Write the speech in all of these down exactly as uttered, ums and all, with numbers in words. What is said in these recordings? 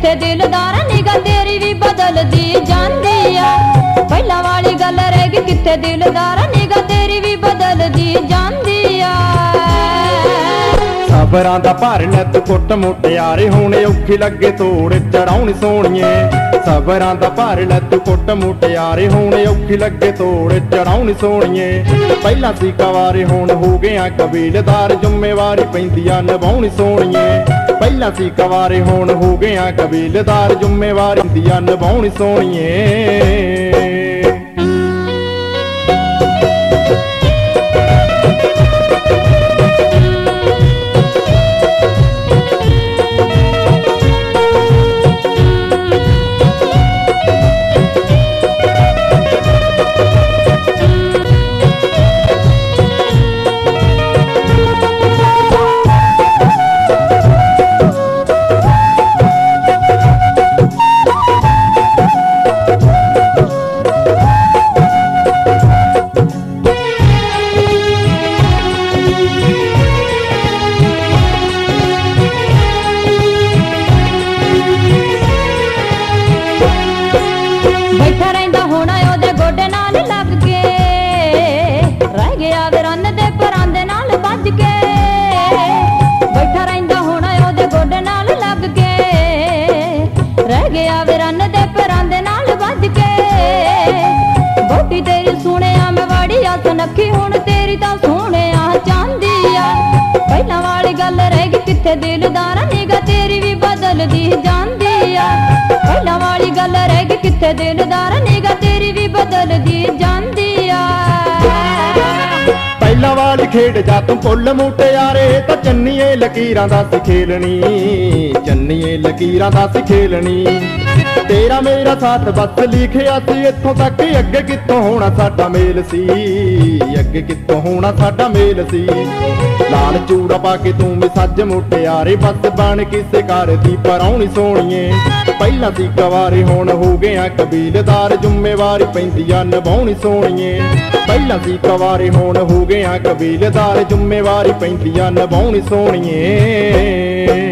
किथे दिलदार निगाह तेरी भी बदलदी जांदी आ। पहला वाली गल रह गई किथे दिलदार निगाह तेरी भी बदलदी जांदी आ। सबरां दा भार लत कुट मुटियारे हुण औखी लगे तोड़ चढ़ाउणी सोहणीए। सबरां दा भार लत कुट मुटियारे हुण औखी लगे तोड़ चढ़ाउणी सोहणीए। पहला सी कवारे हुण हो गया कबीलदार जिम्मेवारी पैंदी आ निभाउणी सोहणीए। पहला सी कवारे हुण हो गया कबीलदार जिम्मेवारी पैंदी आ निभाउणी सोहणीए। नखी हुण तेरी तां सोहणे चांदी आ। पहला वाली गल रह गई किथे दिलदार निगाह तेरी भी बदलदी जांदी आ। पहला वाली गल रह गई किथे दिलदार निगाह तेरी भी बदलदी जांदी आ। पहला वाली खेड जा तू फुल मुटियारे तां चन्नीए लकीरां दा सी खेलनी। चन्नीए लकीरां दा सी खेलनी। तेरा मेरा साथ बस लिखिया सी इत्थों तक अगे कित्तों होना साडा मेल सी। अगे कित्तों होना साडा मेल सी। लाल चूड़ा पा के तू भी सज मुटियारे बस बन किसे घर दी पराउणी सोहणीए। पहला सी कवारे हुण हो गया कबीलदार जिम्मेवारी पैंदी आ निभाउणी सोहणीए। पहला सी कवारे हुण हो गया कबीलदार जिम्मेवारी पैंदी आ निभाउणी सोहणीए।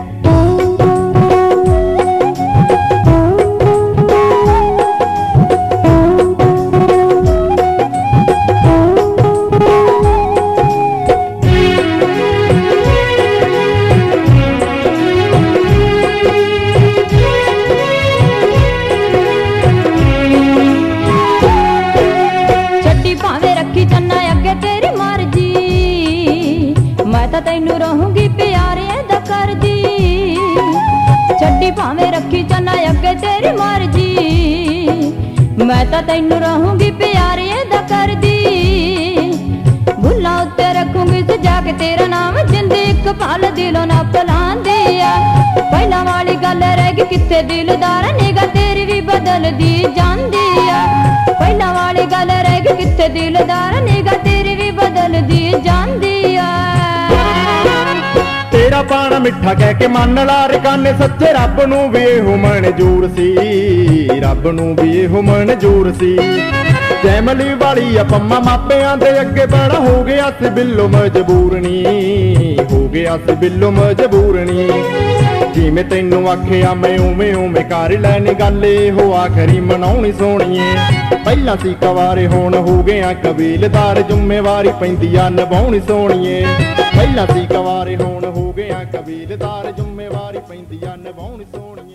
तैनू रहूंगी प्यारे दा करदी। छड्डी भावें रखी चन्ना अगे तेरी मर्जी। मैं तां तैनू रहूंगी प्यारे दा करदी। भुल्लां उत्ते रखूंगी सजा के तेरा नाम जिंद इक पल दिलों ना भुलांदी आ। पहला वाली गल रह गई किथे दिलदार निगाह तेरी भी बदलदी जांदी आ। पहला वाली गल रह गई किथे दिलदार निगाह तेरी भी बदलदी जांदी आ। तेरा पाना मिठा कह के मन ला रकाने सच्चे रब नू भी एहो मंजूर सी। रब नू भी एहो मंजूर सी। जैमली वाली अपम्मा मापियां दे अगे बड़ा हो गया सी बिल्लो मजबूर नी। हो गया सी बिल्लो मजबूर नी। जिवें तैनू आखिया मैं उवें उवें कर लैनी गल एहो आखरी मनाउणी सोहणीए। पहला सी कवारे हुण हो गया कबीलदार जिम्मेवारी पैंदी आ निभाउणी सोहणीए। पहला सी कवारे हुण हो गया कबीलदार जिम्मेवारी पैंदी आ निभाउणी सोहणीए।